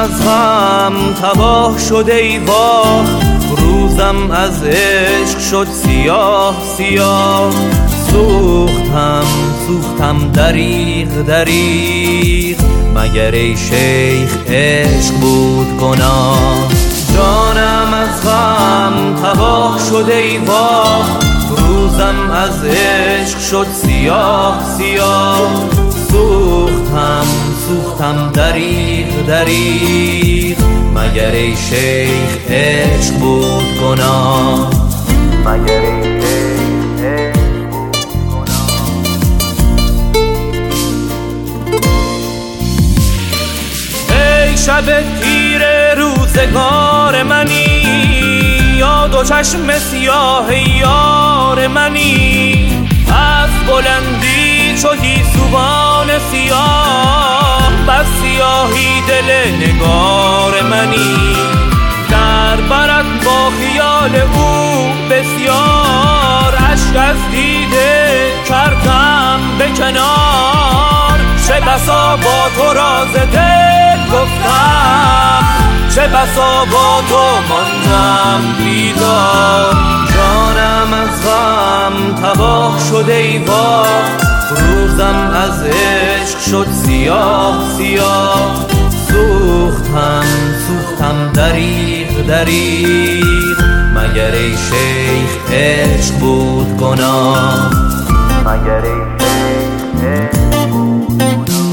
از غم تباه شد ای واه، روزم از عشق شد سیاه سیاه. سوختم دریغ دریغ، مگر ای شیخ عشق بود گناه. جانم از غم تباه شد ای واه، روزم از عشق شد سیاه سیاه. سوختم دریغ دریغ، مگر ای شیخ عشق بود گناه. مگر ای شیخ عشق بود گناه. ای شب تیره روزگار منی، یاد و چشم سیاه یار منی. از بلندی چو گیسوان سیاه، بس سیاهی دل نگار منی. در برت با خیال او بسیار، اشک از دیده کردم به کنار. چه بسا با تو راز دل گفتم، چه بسا با تو ماندم بیدار. جانم از غم تباه شد ای واه، روزم از عشق شد سیاه سیاه. سوختم دریغ دریغ، مگر ای شیخ عشق بود گناه. مگر ای شیخ عشق بود گناه.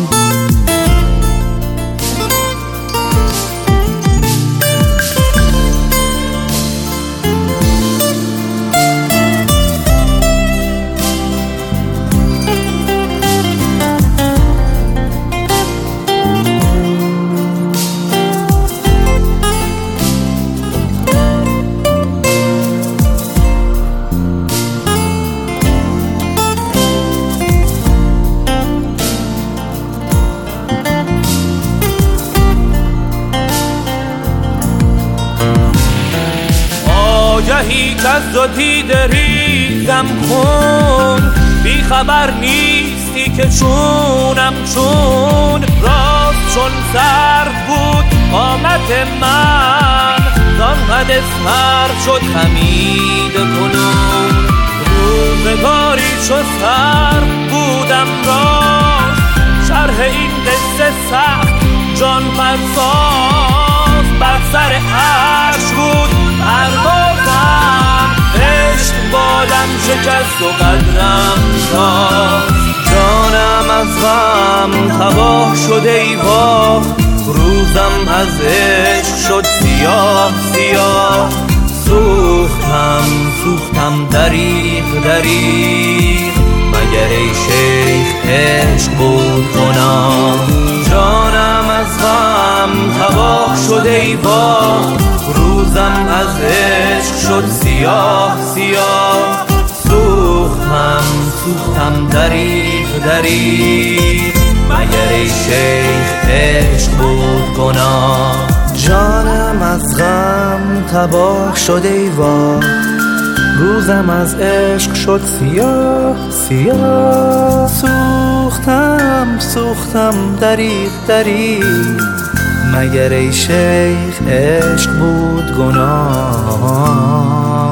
آگهی کز دو دیده ریزم کن، بی خبر نیستی که چونم چون. راست چون سرد بود قامت من، زان قد اسمر شد خمید کنون. روزگاری چو سر بودم راست، شرح این قصه سخت جان فرساز. بر سر عرش بود پروازم، عشق بالم شکست و قدرم تاخت. جانم از غم تباه شد ای واه، روزم از عشق شد سیاه سیاه. سوختم دریغ دریغ، مگر ای شیخ عشق بود گناه. جانم از غم تباه شد ای واه، روزم از عشق شد سیاه سیاه. سوختم دریغ دریغ، مگر ای شیخ عشق بود گناه. جانم از غم تباه شد ای واه، روزم از عشق شد سیاه سیاه. سوختم دریغ دریغ، مگر ای شیخ عشق بود گناه.